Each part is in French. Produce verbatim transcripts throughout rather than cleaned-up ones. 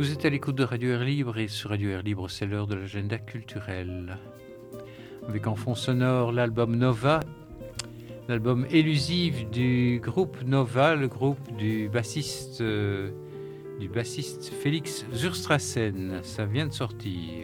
Vous êtes à l'écoute de Radio Air Libre et sur Radio Air Libre, c'est l'heure de l'agenda culturel. Avec en fond sonore l'album Nova, l'album élusif du groupe Nova, le groupe du bassiste, euh, du bassiste Félix Zurstrassen. Ça vient de sortir.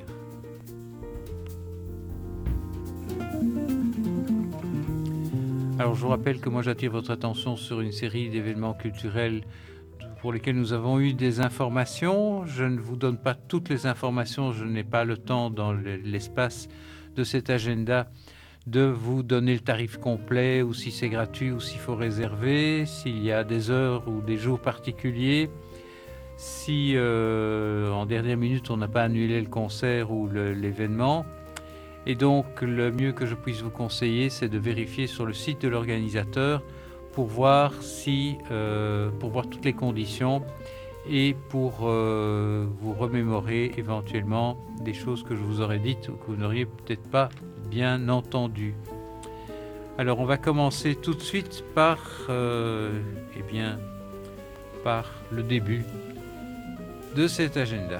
Alors je vous rappelle que moi j'attire votre attention sur une série d'événements culturels pour lesquels nous avons eu des informations. Je ne vous donne pas toutes les informations, je n'ai pas le temps dans l'espace de cet agenda de vous donner le tarif complet, ou si c'est gratuit, ou s'il faut réserver, s'il y a des heures ou des jours particuliers, si euh, en dernière minute on n'a pas annulé le concert ou le, l'événement. Et donc le mieux que je puisse vous conseiller, c'est de vérifier sur le site de l'organisateur pour voir si, euh, pour voir toutes les conditions et pour euh, vous remémorer éventuellement des choses que je vous aurais dites ou que vous n'auriez peut-être pas bien entendues. Alors on va commencer tout de suite par, euh, eh bien, par le début de cet agenda.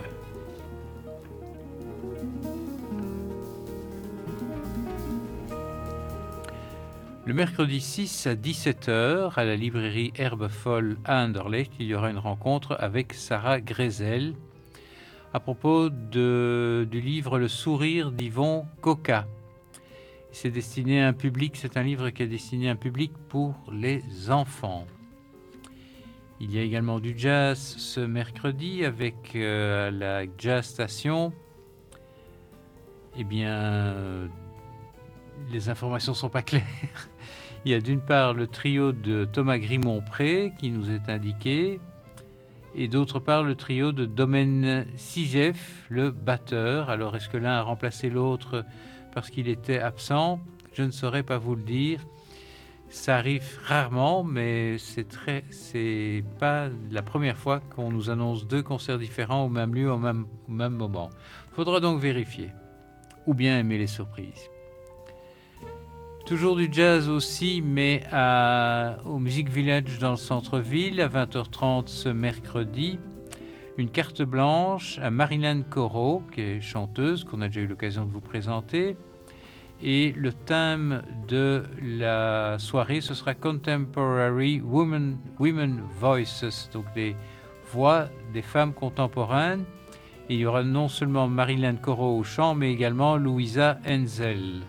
Le mercredi six à dix-sept heures, à la librairie Herbe Folle à Anderlecht, il y aura une rencontre avec Sarah Grezel à propos de, du livre Le sourire d'Yvon Coca. C'est destiné à un public, c'est un livre qui est destiné à un public pour les enfants. Il y a également du jazz ce mercredi avec euh, la Jazz Station. Eh bien, les informations ne sont pas claires. Il y a d'une part le trio de Thomas Grimont-Pré qui nous est indiqué, et d'autre part le trio de Domen Sigef, le batteur. Alors est-ce que l'un a remplacé l'autre parce qu'il était absent? Je ne saurais pas vous le dire. Ça arrive rarement, mais c'est très, c'est pas la première fois qu'on nous annonce deux concerts différents au même lieu, au même, au même moment. Il faudra donc vérifier, ou bien aimer les surprises. Toujours du jazz aussi, mais à, au Music Village dans le centre-ville, à vingt heures trente ce mercredi. Une carte blanche à Marilyn Corot, qui est chanteuse, qu'on a déjà eu l'occasion de vous présenter. Et le thème de la soirée, ce sera Contemporary Women, Women Voices, donc les voix des femmes contemporaines. Et il y aura non seulement Marilyn Corot au chant, mais également Louisa Henzel.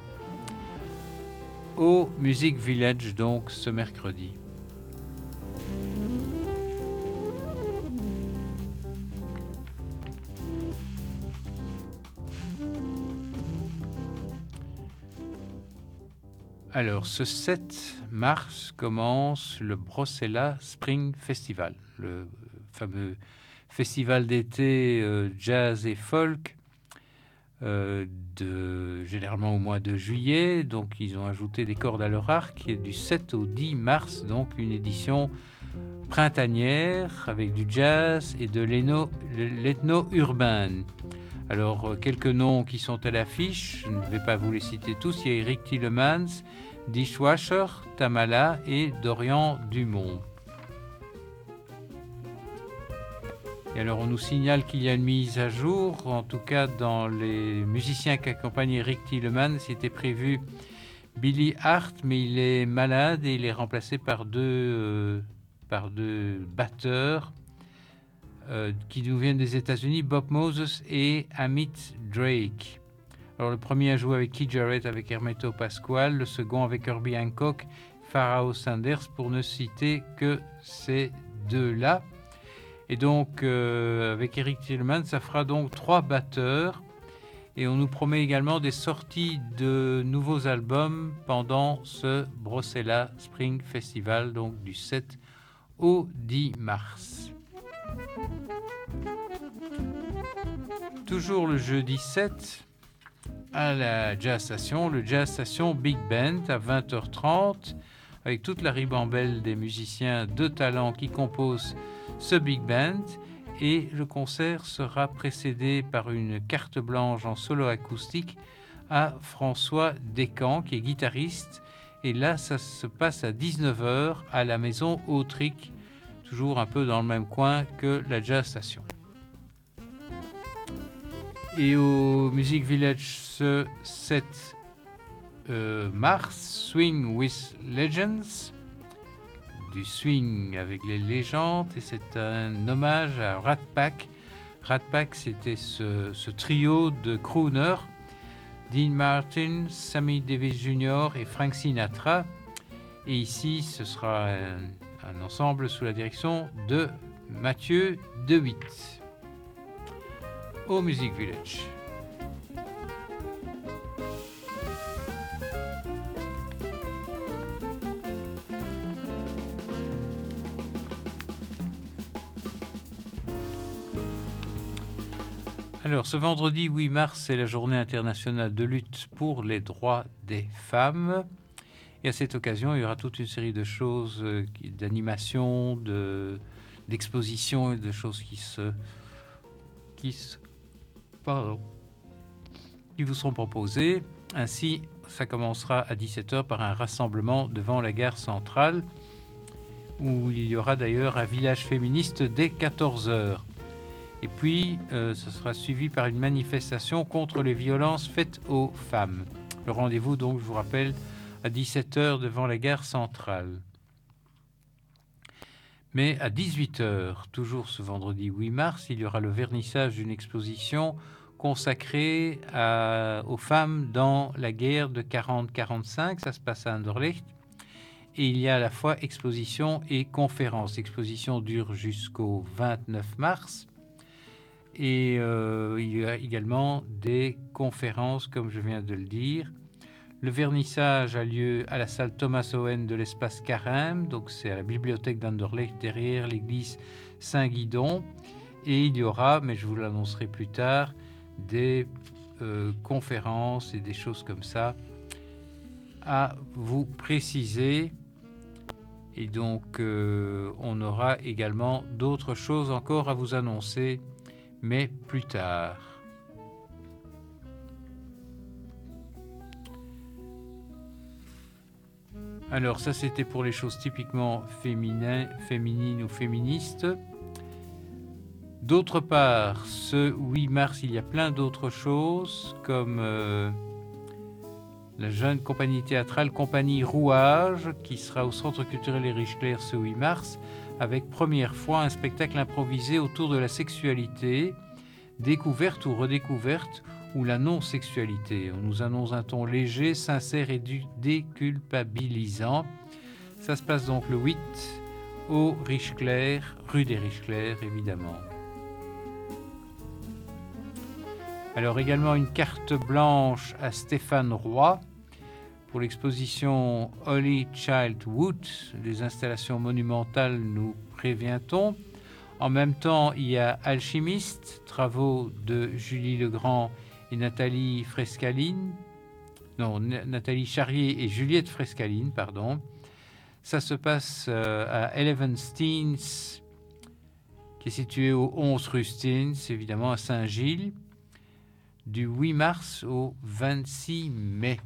Au Music Village, donc, ce mercredi. Alors, ce sept mars commence le Brossella Spring Festival, le fameux festival d'été euh, jazz et folk, Euh, de, généralement au mois de juillet. Donc ils ont ajouté des cordes à leur arc, qui est du sept au dix mars, donc une édition printanière avec du jazz et de l'ethno-urbain. Alors quelques noms qui sont à l'affiche, je ne vais pas vous les citer tous. Il y a Eric Tielemans, Dishwasher, Tamala et Dorian Dumont. Et alors on nous signale qu'il y a une mise à jour, en tout cas dans les musiciens qui accompagnent Eric Tielemans. C'était prévu Billy Hart, mais il est malade et il est remplacé par deux, euh, par deux batteurs euh, qui nous viennent des États-Unis, Bob Moses et Amit Drake. Alors le premier a joué avec Keith Jarrett, avec Hermeto Pascual, le second avec Herbie Hancock, Pharao Sanders, pour ne citer que ces deux-là. Et donc, euh, avec Eric Tielemans, ça fera donc trois batteurs. Et on nous promet également des sorties de nouveaux albums pendant ce Brossella Spring Festival, donc du sept au dix mars. Toujours le jeudi sept, à la Jazz Station, le Jazz Station Big Band à vingt heures trente, avec toute la ribambelle des musiciens de talent qui composent ce big band, et le concert sera précédé par une carte blanche en solo acoustique à François Descamps, qui est guitariste, et là ça se passe à dix-neuf heures à la maison Autric, toujours un peu dans le même coin que la Jazz Station. Et au Music Village ce sept euh, mars, Swing with Legends, du swing avec les légendes, et c'est un hommage à Rat Pack. Rat Pack, c'était ce, ce trio de crooners, Dean Martin, Sammy Davis junior et Frank Sinatra. Et ici, ce sera un, un ensemble sous la direction de Mathieu DeWitt au Music Village. Alors, ce vendredi huit mars, c'est la journée internationale de lutte pour les droits des femmes. Et à cette occasion, il y aura toute une série de choses, euh, d'animations, de, d'expositions et de choses qui se, qui se, pardon, qui vous seront proposées. Ainsi, ça commencera à dix-sept heures par un rassemblement devant la gare centrale, où il y aura d'ailleurs un village féministe dès quatorze heures. Et puis, euh, ce sera suivi par une manifestation contre les violences faites aux femmes. Le rendez-vous, donc, je vous rappelle, à dix-sept heures devant la gare centrale. Mais à dix-huit heures, toujours ce vendredi huit mars, il y aura le vernissage d'une exposition consacrée à, aux femmes dans la guerre de quarante quarante-cinq. Ça se passe à Anderlecht. Et il y a à la fois exposition et conférence. L'exposition dure jusqu'au vingt-neuf mars. Et euh, il y a également des conférences, comme je viens de le dire. Le vernissage a lieu à la salle Thomas Owen de l'espace Carême, donc c'est à la bibliothèque d'Anderlecht, derrière l'église Saint-Guidon. Et il y aura, mais je vous l'annoncerai plus tard, des euh, conférences et des choses comme ça à vous préciser. Et donc, euh, on aura également d'autres choses encore à vous annoncer, mais plus tard. Alors ça, c'était pour les choses typiquement féminin, féminines ou féministes. D'autre part, ce huit mars, il y a plein d'autres choses, comme euh, la jeune compagnie théâtrale Compagnie Rouage, qui sera au Centre culturel Erich Clair ce huit mars, avec première fois un spectacle improvisé autour de la sexualité, découverte ou redécouverte, ou la non-sexualité. On nous annonce un ton léger, sincère et déculpabilisant. Ça se passe donc le huit au Richeclair, rue des Richeclair, évidemment. Alors également une carte blanche à Stéphane Roy pour l'exposition Holy Child Wood, des installations monumentales, nous prévient-on. En même temps, il y a Alchimiste, travaux de Julie Legrand et Nathalie Frescaline, non, Nathalie Charrier et Juliette Frescaline, pardon. Ça se passe euh, à Elevensteins, qui est situé au onze rue Steins, évidemment à Saint-Gilles, du huit mars au vingt-six mai.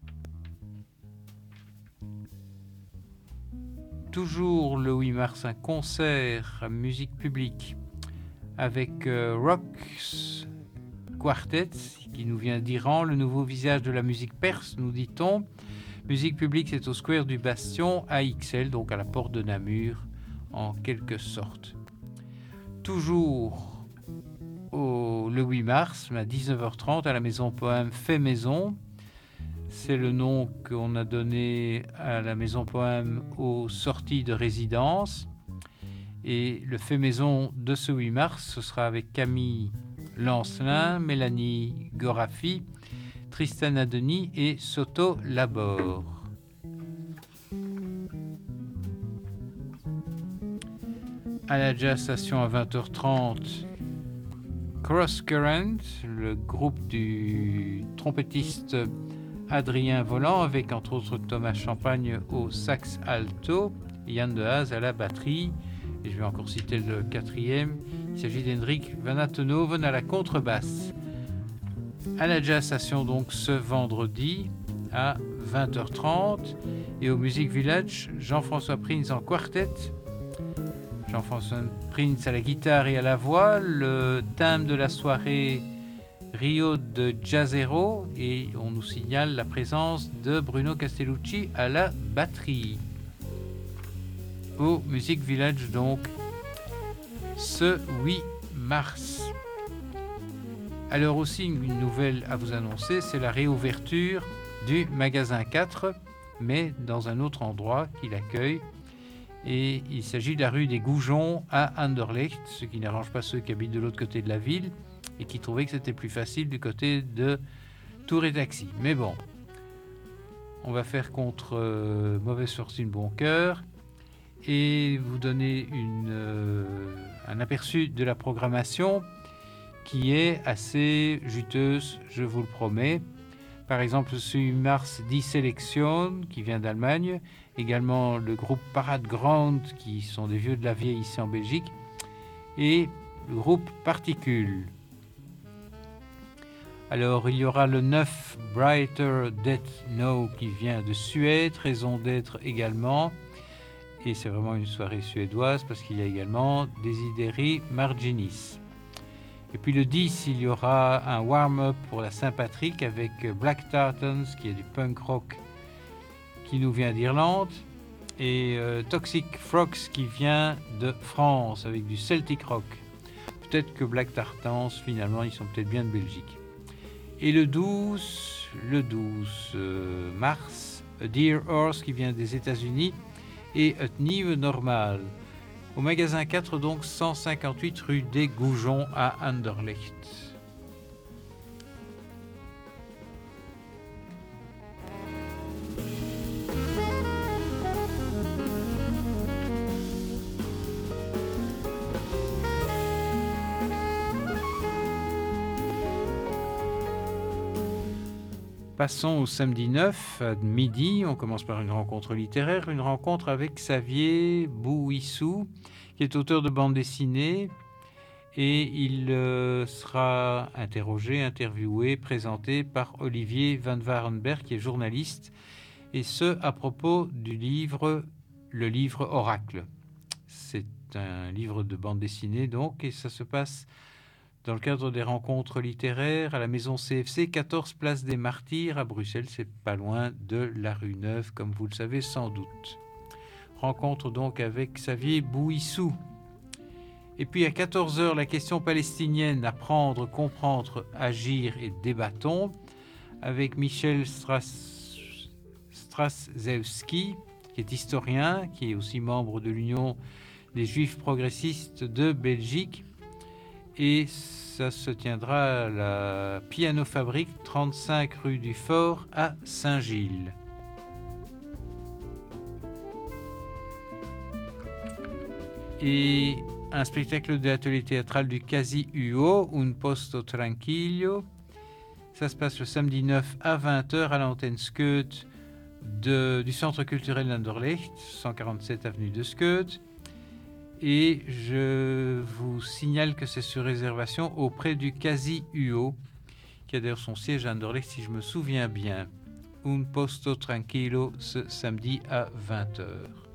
Toujours le huit mars, un concert à musique publique avec euh, Rocks Quartet, qui nous vient d'Iran, le nouveau visage de la musique perse, nous dit-on. Musique publique, c'est au Square du Bastion, à X L, donc à la porte de Namur, en quelque sorte. Toujours au, le huit mars, à dix-neuf heures trente, à la Maison Poème Fait Maison. C'est le nom qu'on a donné à la Maison Poème aux sorties de résidence. Et le fait maison de ce huit mars, ce sera avec Camille Lancelin, Mélanie Gorafi, Tristan Adeni et Soto Labor. À la Jazz Station à vingt heures trente, Cross Current, le groupe du trompettiste Adrien Volant, avec entre autres Thomas Champagne au sax alto, Yann Dehaze à la batterie, et je vais encore citer le quatrième, il s'agit d'Hendrik Van Attenhoven à la contrebasse. À la Jazz Station donc ce vendredi à vingt heures trente, et au Music Village, Jean-François Prince en quartet, Jean-François Prince à la guitare et à la voix. Le thème de la soirée Rio de Janeiro, et on nous signale la présence de Bruno Castellucci à la batterie. Au Music Village donc, ce huit mars. Alors aussi une nouvelle à vous annoncer, c'est la réouverture du magasin quatre, mais dans un autre endroit qui l'accueille. Et il s'agit de la rue des Goujons à Anderlecht, ce qui n'arrange pas ceux qui habitent de l'autre côté de la ville et qui trouvaient que c'était plus facile du côté de Tour et Taxi. Mais bon, on va faire contre euh, mauvaise fortune bon cœur et vous donner une, euh, un aperçu de la programmation qui est assez juteuse, je vous le promets. Par exemple, ce huit mars, Die Selection, qui vient d'Allemagne. Également le groupe Parade Ground, qui sont des vieux de la vieille ici en Belgique. Et le groupe Particule. Alors, il y aura le neuf Brighter Death No, qui vient de Suède. Raison d'être également. Et c'est vraiment une soirée suédoise, parce qu'il y a également Desideri Marginis. Et puis le dix, il y aura un warm-up pour la Saint-Patrick avec Black Tartans, qui est du punk rock qui nous vient d'Irlande, et euh, Toxic Frogs qui vient de France avec du Celtic rock. Peut-être que Black Tartans, finalement, ils sont peut-être bien de Belgique. Et le douze, le douze euh, mars, A Dear Horse qui vient des États-Unis et A Nieuwe Normal. Au magasin quatre, donc cent cinquante-huit rue des Goujons à Anderlecht. Passons au samedi neuf, à midi. On commence par une rencontre littéraire, une rencontre avec Xavier Bouissou, qui est auteur de bande dessinée, et il euh, sera interrogé, interviewé, présenté par Olivier Van Warenberg, qui est journaliste, et ce, à propos du livre, le livre Oracle. C'est un livre de bande dessinée, donc, et ça se passe dans le cadre des rencontres littéraires à la maison C F C, quatorze place des Martyrs à Bruxelles. C'est pas loin de la rue Neuve, comme vous le savez sans doute. Rencontre donc avec Xavier Bouissou. Et puis à quatorze heures, la question palestinienne, apprendre, comprendre, agir et débattons, avec Michel Strass... Straszewski, qui est historien, qui est aussi membre de l'Union des Juifs progressistes de Belgique. Et ça se tiendra à la Piano Fabrique, trente-cinq rue du Fort à Saint-Gilles. Et un spectacle de l'atelier théâtral du Casi U O, Un Posto Tranquillo. Ça se passe le samedi neuf à vingt heures à l'antenne Skeut de, du Centre culturel d'Anderlecht, cent quarante-sept avenue de Skeut. Et je vous signale que c'est sur réservation auprès du Casi U O, qui a d'ailleurs son siège à Anderlecht, si je me souviens bien. Un Posto Tranquillo, ce samedi à vingt heures.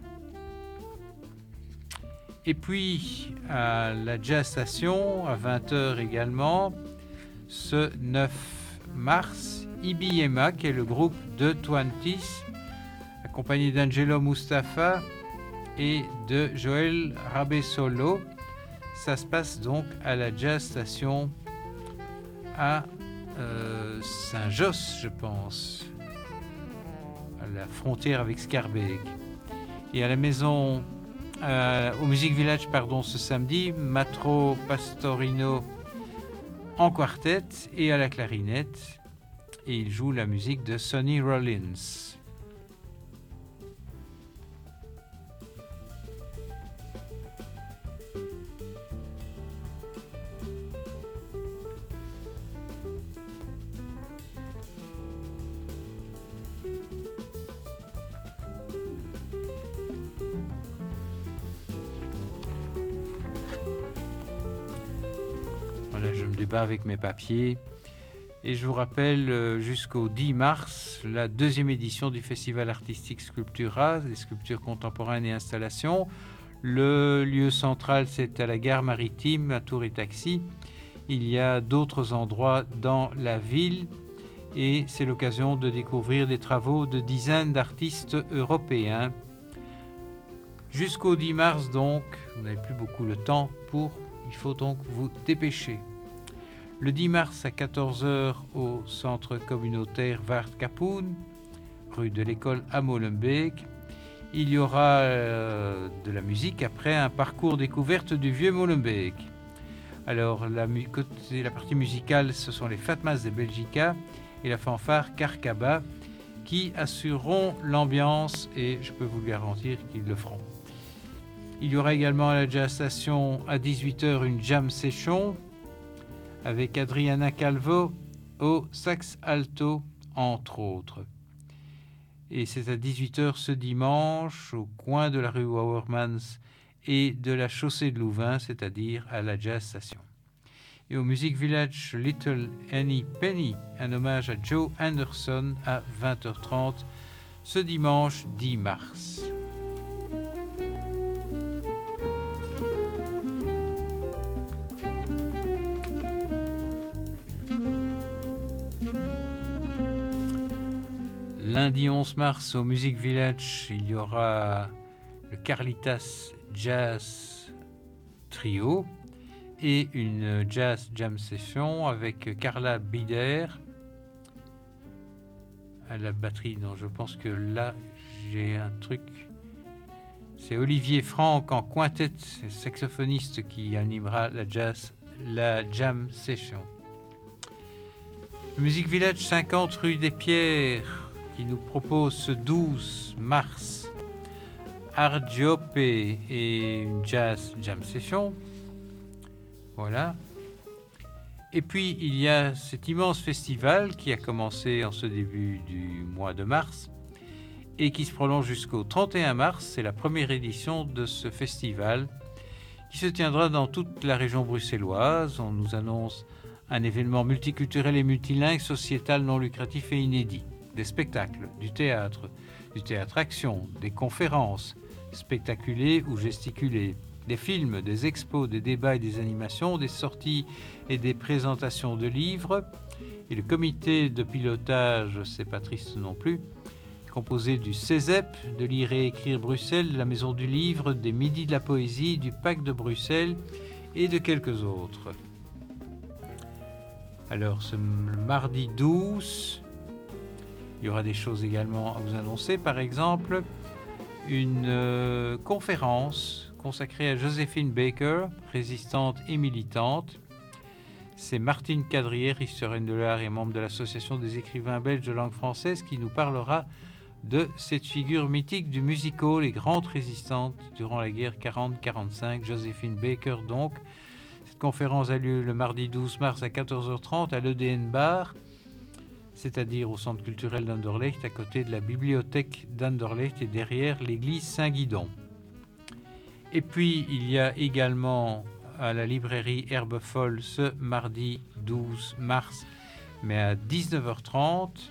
Et puis, à la Jazz Station, à vingt heures également, ce neuf mars, Ibiema, qui est le groupe de Twenties, accompagné d'Angelo Mustafa et de Joël Rabesolo. Ça se passe donc à la Jazz Station à euh, Saint-Josse, je pense, à la frontière avec Scarbeck. Et à la maison, euh, au Music Village, pardon, ce samedi, Matro Pastorino en quartet et à la clarinette. Et il joue la musique de Sonny Rollins. Voilà, je me débat avec mes papiers. Et je vous rappelle, euh, jusqu'au dix mars, la deuxième édition du Festival artistique Sculptura, des sculptures contemporaines et installations. Le lieu central, c'est à la gare maritime, à Tour et Taxi. il y a d'autres endroits dans la ville et c'est l'occasion de découvrir des travaux de dizaines d'artistes européens. Jusqu'au dix mars donc, vous n'avez plus beaucoup le temps pour, il faut donc vous dépêcher. Le dix mars à quatorze heures au centre communautaire Waardkapoen, rue de l'école à Molenbeek. Il y aura euh, de la musique après un parcours découverte du vieux Molenbeek. Alors la, côté, la partie musicale, ce sont les Fatmas de Belgica et la fanfare Carcaba qui assureront l'ambiance et je peux vous garantir qu'ils le feront. Il y aura également à la Jazz Station à dix-huit heures une jam session avec Adriana Calvo au sax alto, entre autres. Et c'est à dix-huit heures ce dimanche, au coin de la rue Wouwermans et de la chaussée de Louvain, c'est-à-dire à la Jazz Station. Et au Music Village Little Annie Penny, un hommage à Joe Anderson à vingt heures trente, ce dimanche dix mars. Lundi onze mars au Music Village, il y aura le Carlitas Jazz Trio et une Jazz Jam Session avec Carla Bider à la batterie. Donc je pense que là, j'ai un truc. C'est Olivier Franck en quintet, c'est saxophoniste qui animera la Jazz, la Jam Session. Le Music Village cinquante rue des Pierres qui nous propose ce douze mars Argiope et une Jazz Jam Session. Voilà. Et puis il y a cet immense festival qui a commencé en ce début du mois de mars et qui se prolonge jusqu'au trente et un mars. C'est la première édition de ce festival qui se tiendra dans toute la région bruxelloise. On nous annonce un événement multiculturel et multilingue, sociétal, non lucratif et inédit. Des spectacles, du théâtre, du théâtre-action, des conférences, spectaculées ou gesticulées, des films, des expos, des débats et des animations, des sorties et des présentations de livres. Et le comité de pilotage, c'est pas triste non plus, composé du CESEP, de Lire et Écrire Bruxelles, de la Maison du Livre, des Midis de la Poésie, du Pacte de Bruxelles et de quelques autres. Alors, ce mardi douze... il y aura des choses également à vous annoncer, par exemple une euh, conférence consacrée à Joséphine Baker, résistante et militante. C'est Martine Cadrière, historienne de l'art et membre de l'Association des écrivains belges de langue française, qui nous parlera de cette figure mythique du music-hall et grande résistante durant la guerre quarante quarante-cinq, Joséphine Baker donc. Cette conférence a lieu le mardi douze mars à quatorze heures trente à l'E D N Bar, c'est-à-dire au centre culturel d'Anderlecht, à côté de la bibliothèque d'Anderlecht et derrière l'église Saint-Guidon. Et puis, il y a également à la librairie Herbe Folle ce mardi douze mars, mais à dix-neuf heures trente,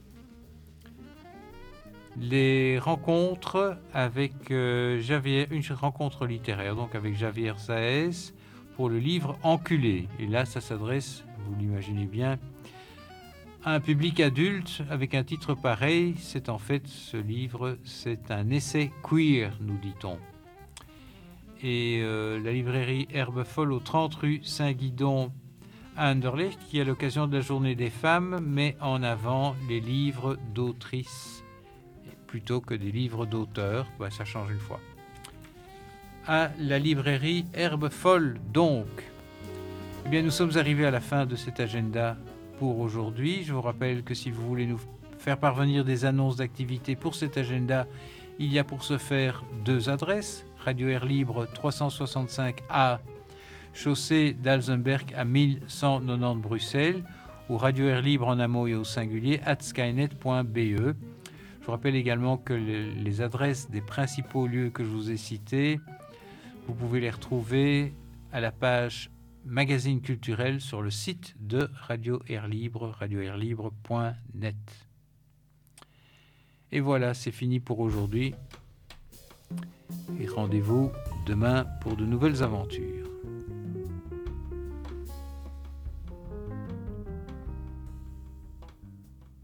les rencontres avec euh, Javier, une rencontre littéraire, donc avec Javier Saez pour le livre Enculé. Et là, ça s'adresse, vous l'imaginez bien, un public adulte avec un titre pareil. C'est en fait, ce livre, c'est un essai queer, nous dit-on. Et euh, la librairie Herbe Folle au trente rue Saint-Guidon à Anderlecht, qui à l'occasion de la journée des femmes met en avant les livres d'autrices plutôt que des livres d'auteurs. Bah, ça change une fois. À la librairie Herbe Folle donc. Eh bien, nous sommes arrivés à la fin de cet agenda pour aujourd'hui. Je vous rappelle que si vous voulez nous faire parvenir des annonces d'activités pour cet agenda, il y a pour ce faire deux adresses. Radio Air Libre trois cent soixante-cinq A, chaussée d'Alzenberg à mille cent quatre-vingt-dix Bruxelles, ou Radio Air Libre en un mot et au singulier, at skynet point b e. Je vous rappelle également que les adresses des principaux lieux que je vous ai cités, vous pouvez les retrouver à la page magazine culturel sur le site de Radio Air Libre, radio air libre point net. Et voilà, c'est fini pour aujourd'hui. Et rendez-vous demain pour de nouvelles aventures.